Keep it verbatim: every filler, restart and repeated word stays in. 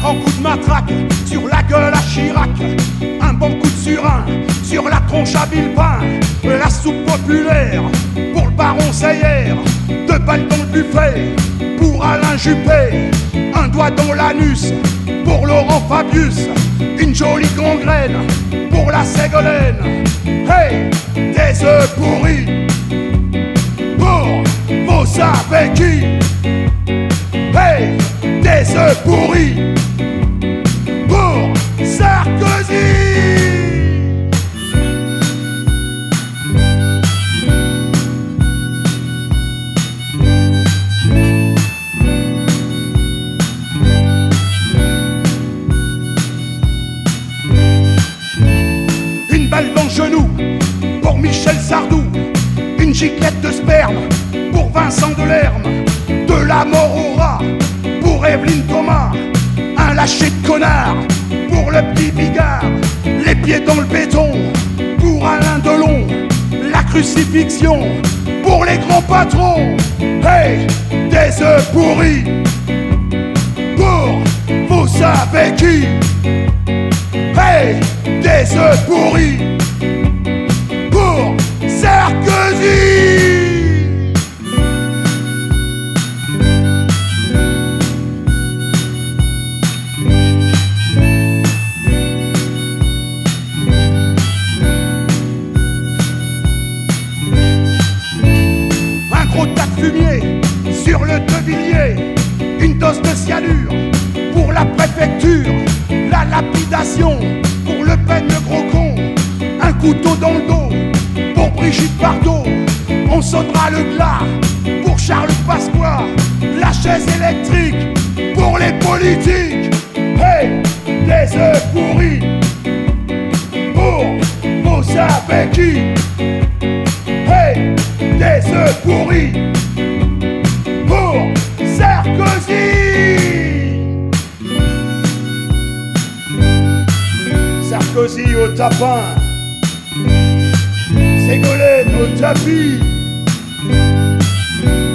grand coup de matraque sur la gueule à Chirac, un bon coup de surin sur la tronche à Villepin, la soupe populaire pour le baron Seyer, deux balles dans le buffet pour Alain Juppé, un doigt dans l'anus pour Laurent Fabius, une jolie gangrène pour la Ségolène. Hey, des œufs pourris pour vous savez qui. Hey, des œufs pourris pour Sarkozy. Une balle dans le genou pour Michel Sardou, une giclette de sperme pour Vincent Delerme, de la mort au rat pour Evelyne Thomas, un lâcher de connard pour le petit Bigard, les pieds dans le béton pour Alain Delon, la crucifixion pour les grands patrons. Hey, des œufs pourris pour vous savez qui. Hey, des œufs pourris pour Sarkozy. Un gros tas de fumier sur le Devilliers, une dose de cyanure pour la préfecture, la lapidation pour Le Pen le gros con, un couteau dans le dos pour Brigitte Bardot, on sautera le glas pour Charles Pasqua, la chaise électrique pour les politiques. Hey, des œufs pourris pour vous savez qui. Hey, des œufs pourris pour Sarkozy. Sarkozy au tapin, Ségolène au tapis.